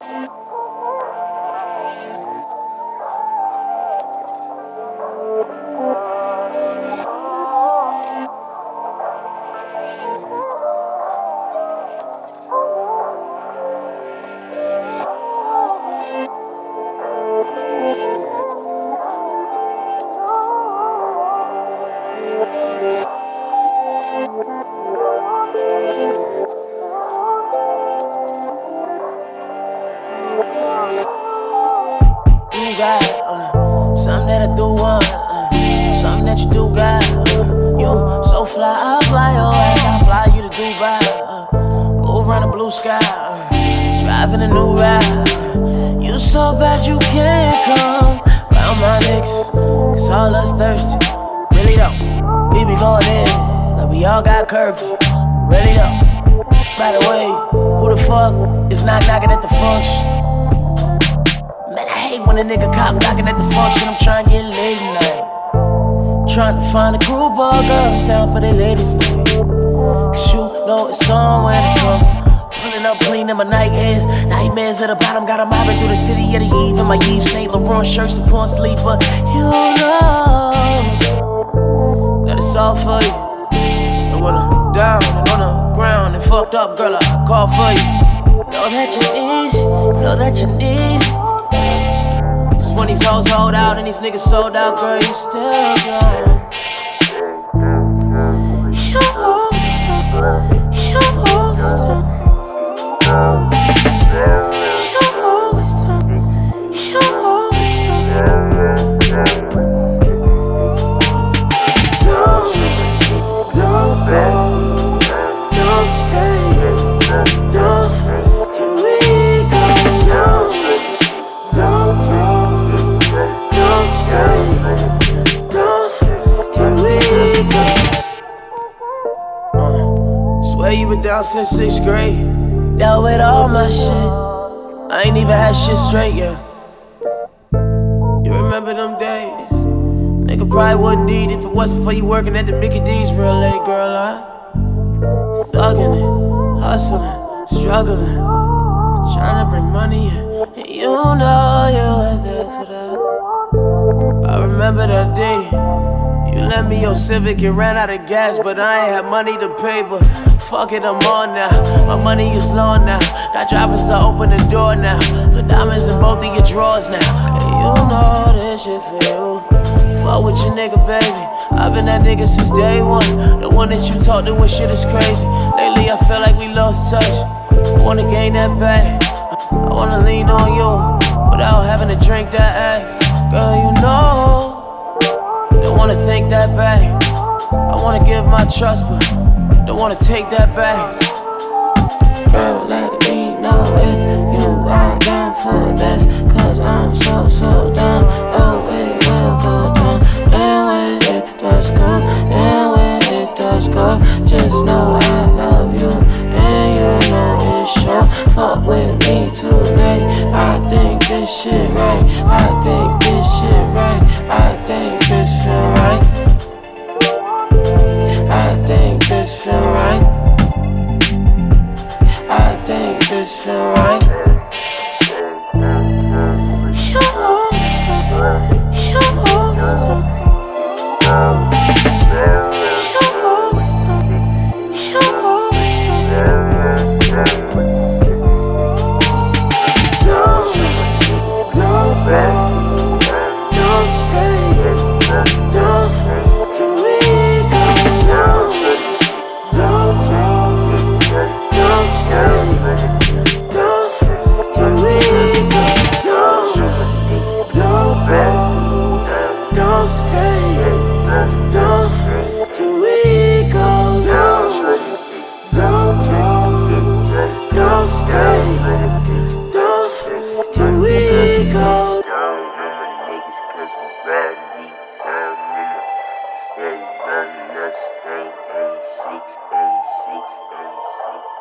You got something that I do want, something that you do got. You so fly, I fly your ass, I fly you to Dubai. Move around the blue sky, driving a new ride. You so bad you can't come round my niggas, cause all us thirsty. Really though, we be going in, like we all got curfews. Really though, by the way, who the fuck is knocking at the function? Man, I hate when a nigga cop knocking at the function. I'm trying to get laid tonight. Trying to find a group of girls down for their ladies' night. Cause you know it's somewhere to go. Pulling up clean in my night airs. Nightmares at the bottom, got 'em mobbing through the city of the eve. In my Yves Saint Laurent shirts upon sleeper. You know that it's all for you. And when I'm down and on the ground and fucked up, girl, I call for you. Know that you need, know that you need. When these hoes hold out and these niggas sold out, girl, you still young. You always done. You always done. You always done. You always done. Don't go. Don't stay. Don't. Here we go. Don't go. Stay, don't, here we go. Swear you been down since 6th grade. Dealt with all my shit. I ain't even had shit straight yet. You remember them days? Nigga probably wouldn't need if it wasn't for you working at the Mickey D's real late, girl. Thugging it, hustling, struggling, trying to bring money in. And you know you were there for that. I remember that day you lent me your Civic and ran out of gas, but I ain't had money to pay. But fuck it, I'm on now. My money is low now. Got drivers to open the door now. Put diamonds in both of your drawers now. And you know this shit for you. Fuck with your nigga, baby. I've been that nigga since day one. The one that you talk to when shit is crazy. Lately I feel like we lost touch. I wanna gain that back. I wanna lean on you without having to drink that act. Girl, you know, don't wanna think that back. I wanna give my trust, but don't wanna take that back. Girl, let me know if you are down for this, cause I'm so down. Oh, it will go down. And when it does go, and when it does go, just know I love you, and you know it's sure. Fuck with me tonight. I think this shit right. I think this shit right. I think this feel right. I think this feel right. I think this feel right. You always done. You always done. You always done. You always done. Don't go. Don't stay. Don't. Here we go. Don't go. Don't stay. Don't. Here we go. Don't go. Don't stay. Don't. Here we go. Don't go. Don't stay. Don't. Here we go. Cause we ready, time in the stay running up, stay AC, AC, AC.